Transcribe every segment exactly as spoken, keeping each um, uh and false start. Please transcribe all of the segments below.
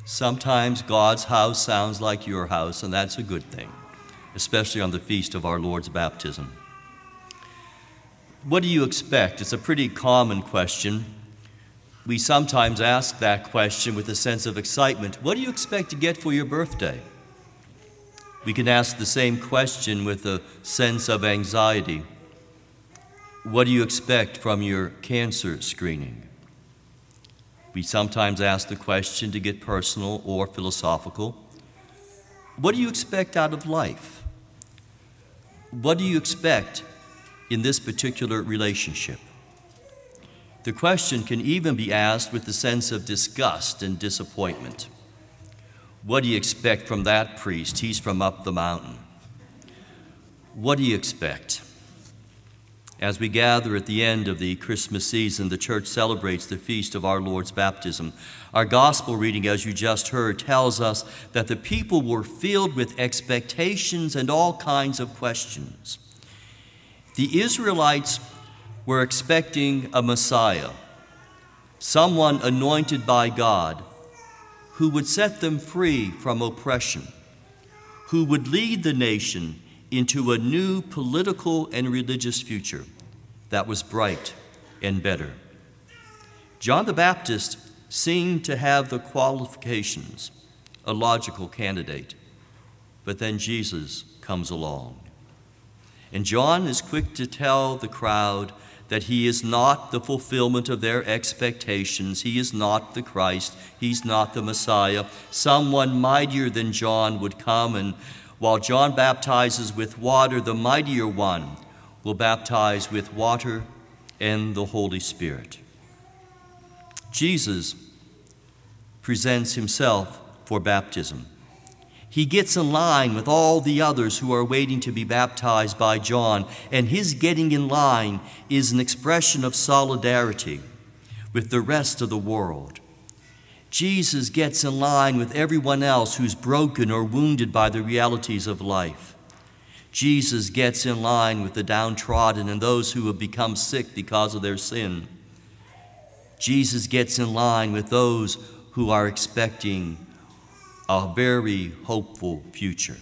Sometimes God's house sounds like your house, and that's a good thing, especially on the feast of our Lord's baptism. What do you expect? It's a pretty common question. We sometimes ask that question with a sense of excitement. What do you expect to get for your birthday? We can ask the same question with a sense of anxiety. What do you expect from your cancer screening? We sometimes ask the question to get personal or philosophical. What do you expect out of life? What do you expect in this particular relationship? The question can even be asked with the sense of disgust and disappointment. What do you expect from that priest? He's from up the mountain. What do you expect? As we gather at the end of the Christmas season, the church celebrates the feast of our Lord's baptism. Our gospel reading, as you just heard, tells us that the people were filled with expectations and all kinds of questions. The Israelites were expecting a Messiah, someone anointed by God, who would set them free from oppression, who would lead the nation into a new political and religious future that was bright and better. John the Baptist seemed to have the qualifications, a logical candidate, but then Jesus comes along. And John is quick to tell the crowd that he is not the fulfillment of their expectations. He is not the Christ. He's not the Messiah. Someone mightier than John would come, and while John baptizes with water, the mightier one will baptize with water and the Holy Spirit. Jesus presents himself for baptism. He gets in line with all the others who are waiting to be baptized by John, and his getting in line is an expression of solidarity with the rest of the world. Jesus gets in line with everyone else who's broken or wounded by the realities of life. Jesus gets in line with the downtrodden and those who have become sick because of their sin. Jesus gets in line with those who are expecting a very hopeful future.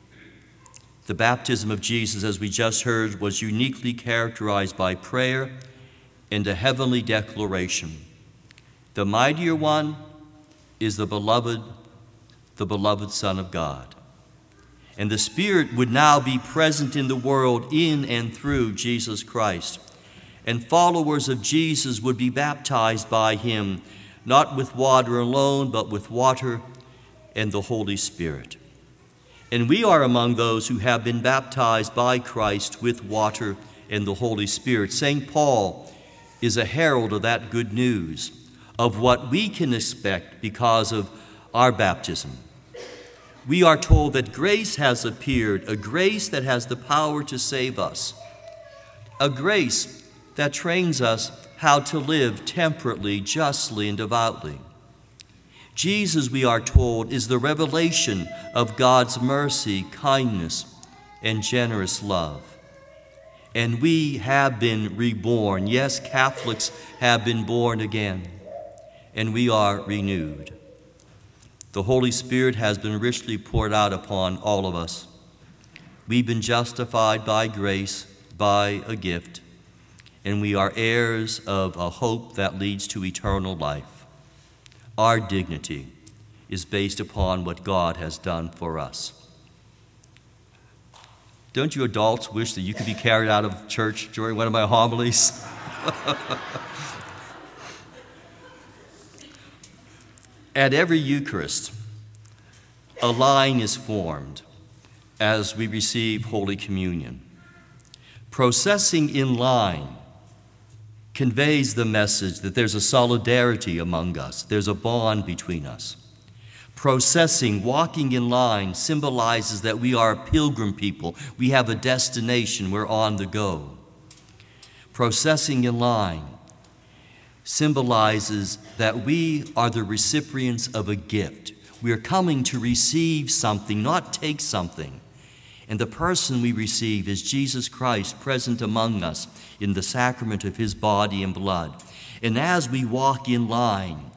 The baptism of Jesus, as we just heard, was uniquely characterized by prayer and a heavenly declaration. The mightier one is the beloved, the beloved Son of God. And the Spirit would now be present in the world in and through Jesus Christ. And followers of Jesus would be baptized by him, not with water alone, but with water and the Holy Spirit. And we are among those who have been baptized by Christ with water and the Holy Spirit. Saint Paul is a herald of that good news, of what we can expect because of our baptism. We are told that grace has appeared, a grace that has the power to save us, a grace that trains us how to live temperately, justly, and devoutly. Jesus, we are told, is the revelation of God's mercy, kindness, and generous love. And we have been reborn. Yes, Catholics have been born again, and we are renewed. The Holy Spirit has been richly poured out upon all of us. We've been justified by grace, by a gift, and we are heirs of a hope that leads to eternal life. Our dignity is based upon what God has done for us. Don't you adults wish that you could be carried out of church during one of my homilies? At every Eucharist, a line is formed as we receive Holy Communion. Processing in line conveys the message that there's a solidarity among us. There's a bond between us. Processing, walking in line, symbolizes that we are a pilgrim people. We have a destination. We're on the go. Processing in line symbolizes that we are the recipients of a gift. We are coming to receive something, not take something. And the person we receive is Jesus Christ, present among us in the sacrament of his body and blood. And as we walk in line,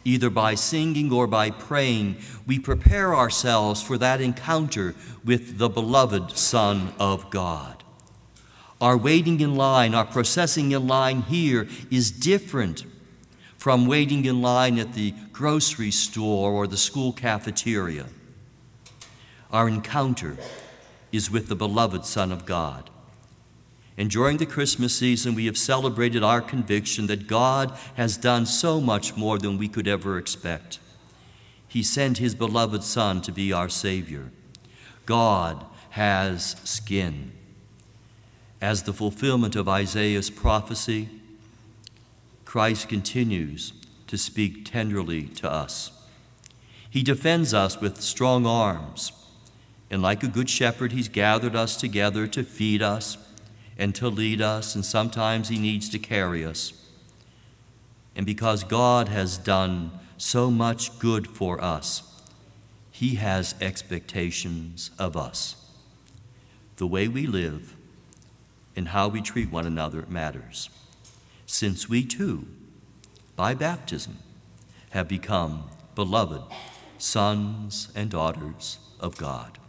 Either by singing or by praying, we prepare ourselves for that encounter with the beloved Son of God. Our waiting in line, our processing in line here is different from waiting in line at the grocery store or the school cafeteria. Our encounter is with the beloved Son of God. And during the Christmas season, we have celebrated our conviction that God has done so much more than we could ever expect. He sent his beloved Son to be our Savior. God has skin. As the fulfillment of Isaiah's prophecy, Christ continues to speak tenderly to us. He defends us with strong arms, and like a good shepherd, he's gathered us together to feed us and to lead us, and sometimes he needs to carry us. And because God has done so much good for us, he has expectations of us. The way we live and how we treat one another matters, since we too, by baptism, have become beloved sons and daughters of God.